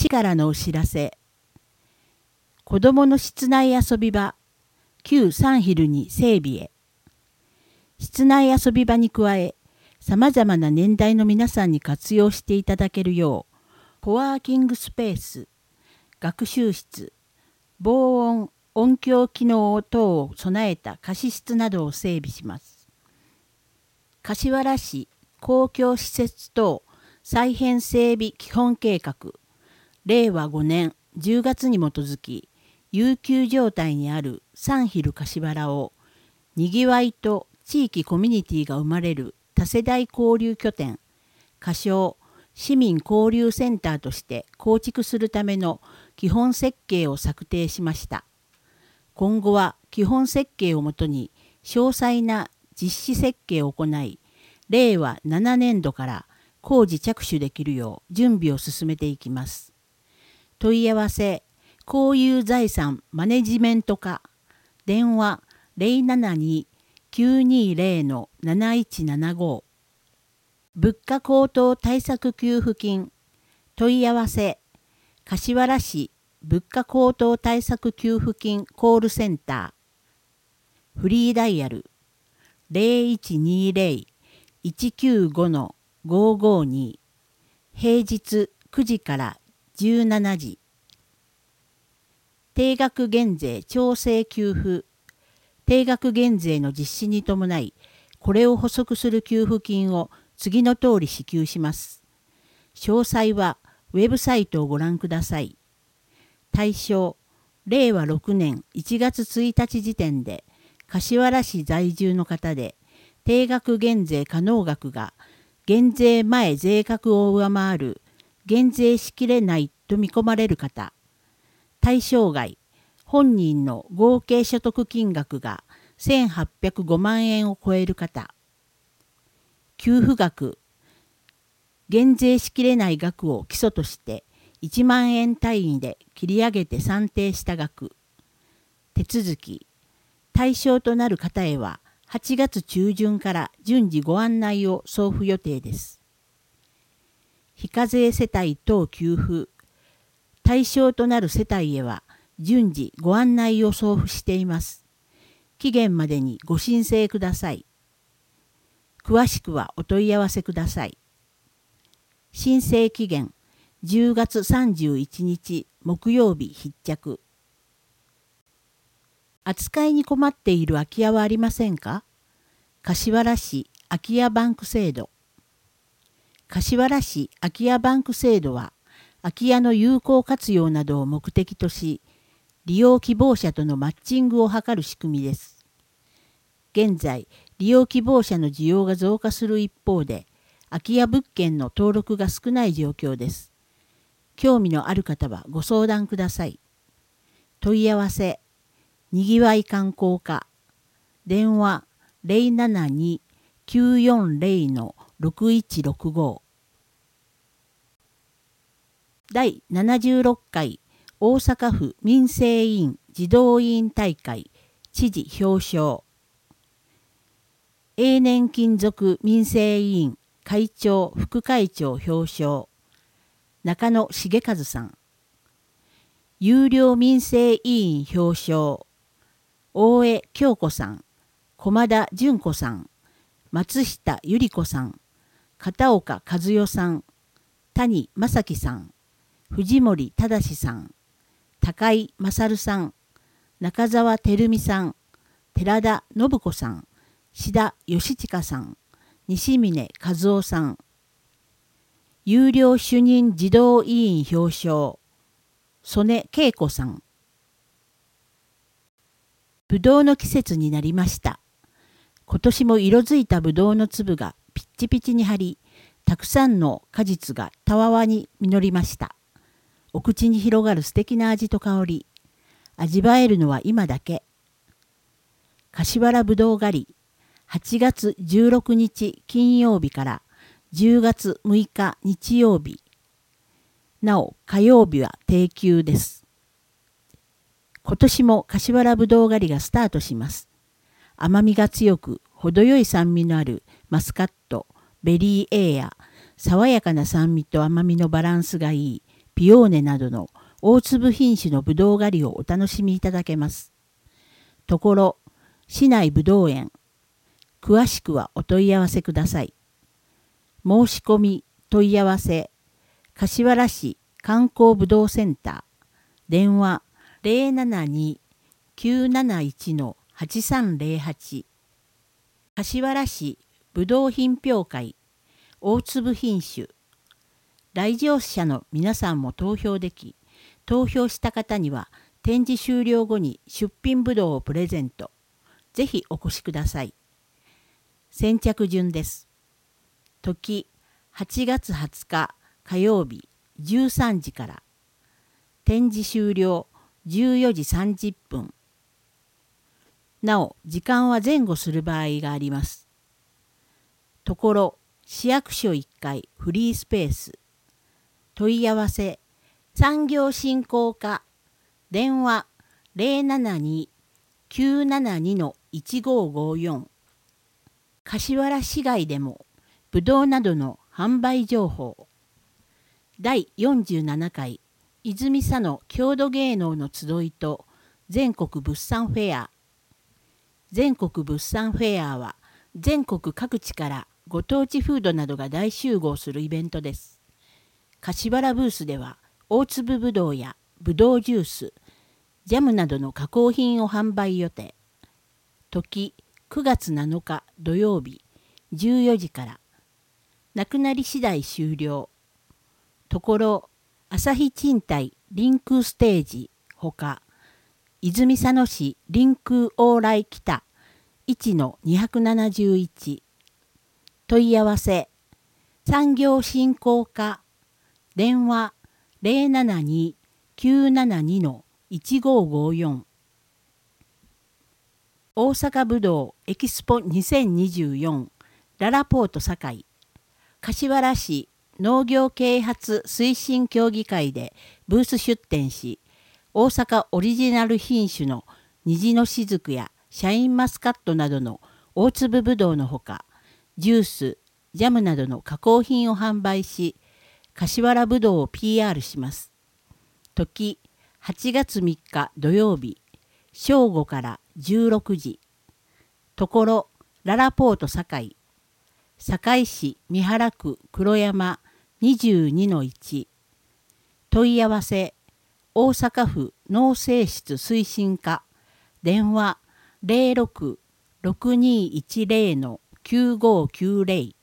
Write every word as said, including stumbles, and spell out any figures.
からのお知らせ。子どもの室内遊び場、旧サンヒルに整備へ。室内遊び場に加え、さまざまな年代の皆さんに活用していただけるよう、コワーキングスペース、学習室、防音・音響機能等を備えた貸し室などを整備します。柏原市公共施設等再編整備基本計画、れいわごねんじゅうがつに基づき、悠久状態にあるサンヒル柏原を、にぎわいと地域コミュニティが生まれる多世代交流拠点、仮称市民交流センターとして構築するための基本設計を策定しました。今後は基本設計をもとに詳細な実施設計を行い、れいわななねんどから工事着手できるよう準備を進めていきます。問い合わせ、公有財産マネジメント課、電話 ゼロななに きゅうにゼロ なないちななご。物価高騰対策給付金、問い合わせ、柏原市物価高騰対策給付金コールセンター、フリーダイヤル ゼロいちにゼロ いちきゅうご ごーごーに、平日くじからじゅうしちじ。定額減税調整給付、定額減税の実施に伴い、これを補足する給付金を次の通り支給します。詳細はウェブサイトをご覧ください。対象、れいわろくねんいちがつついたち時点で柏原市在住の方で、定額減税可能額が減税前税額を上回る減税しきれないと見込まれる方、対象外、本人の合計所得金額がせんはっぴゃくごまんえんを超える方、給付額、減税しきれない額を基礎としていちまんえん単位で切り上げて算定した額、手続き、対象となる方へははちがつちゅうじゅんから順次ご案内を送付予定です。非課税世帯等給付、対象となる世帯へは順次ご案内を送付しています。期限までにご申請ください。詳しくはお問い合わせください。申請期限じゅうがつさんじゅういちにち木曜日必着。扱いに困っている空き家はありませんか？柏原市空き家バンク制度。柏原市空き家バンク制度は、空き家の有効活用などを目的とし、利用希望者とのマッチングを図る仕組みです。現在、利用希望者の需要が増加する一方で、空き家物件の登録が少ない状況です。興味のある方はご相談ください。問い合わせ、にぎわい観光課、電話 ゼロななに きゅうよんゼロ ろくいちろくご。だいななじゅうろっかい大阪府民生委員児童委員大会知事表彰。永年勤続民生委員会長副会長表彰。中野茂和さん。有料民生委員表彰。大江京子さん、駒田純子さん、松下由里子さん、片岡和代さん、谷正樹さん、藤森忠さん、高井勝さん、中澤照美さん、寺田信子さん、志田義親さん、西峰和夫さん。有料主任児童委員表彰、曽根恵子さん。ぶどうの季節になりました。今年も色づいたぶどうの粒がピッチピチに張り、たくさんの果実がたわわに実りました。お口に広がる素敵な味と香り。味わえるのは今だけ。柏原ぶどう狩り、はちがつじゅうろくにち金曜日からじゅうがつむいか日曜日。なお火曜日は定休です。今年も柏原ぶどう狩りがスタートします。甘みが強く、程よい酸味のあるマスカット、ベリー A や爽やかな酸味と甘みのバランスがいいピオーネなどの大粒品種のぶどう狩りをお楽しみいただけます。ところ、市内ぶどう園。詳しくはお問い合わせください。申し込み、問い合わせ、柏原市観光ぶどうセンター、電話 ゼロななに きゅうなないち はちさんゼロはち、柏原市ぶどう品評会、大粒品種。来場者の皆さんも投票でき、投票した方には展示終了後に出品ぶどうをプレゼント。ぜひお越しください。先着順です。時はちがつはつか火曜日じゅうさんじから。展示終了じゅうよじさんじゅっぷん。なお、時間は前後する場合があります。ところ、市役所いっかいフリースペース。問い合わせ、産業振興課、電話 ゼロななに きゅうななに いちごごよん。柏原市街でも、ぶどうなどの販売情報。だいよんじゅうななかい泉佐野郷土芸能の集いと全国物産フェア。全国物産フェアは全国各地からご当地フードなどが大集合するイベントです。柏原ブースでは大粒ぶどうやぶどうジュース、ジャムなどの加工品を販売予定。時くがつなのか土曜日じゅうよじから。なくなり次第終了。ところ、朝日賃貸リンクステージほか、泉佐野市リンク往来北いちのにひゃくななじゅういち。問い合わせ、産業振興課、電話 ゼロななに きゅうななに いちごごよん。大阪ぶどうエキスポにせんにじゅうよんララポート堺。柏原市農業啓発推進協議会でブース出展し、大阪オリジナル品種の虹のしずくやシャインマスカットなどの大粒ぶどうのほか、ジュース、ジャムなどの加工品を販売し、柏原ぶどうを ピーアール します。時はちがつみっか土曜日、正午からじゅうろくじ。ところ、ララポート堺。堺市三原区黒山にじゅうにのいち。問い合わせ、大阪府農政室推進課、電話 ゼロろく ろくにいちゼロ きゅうごきゅうゼロ。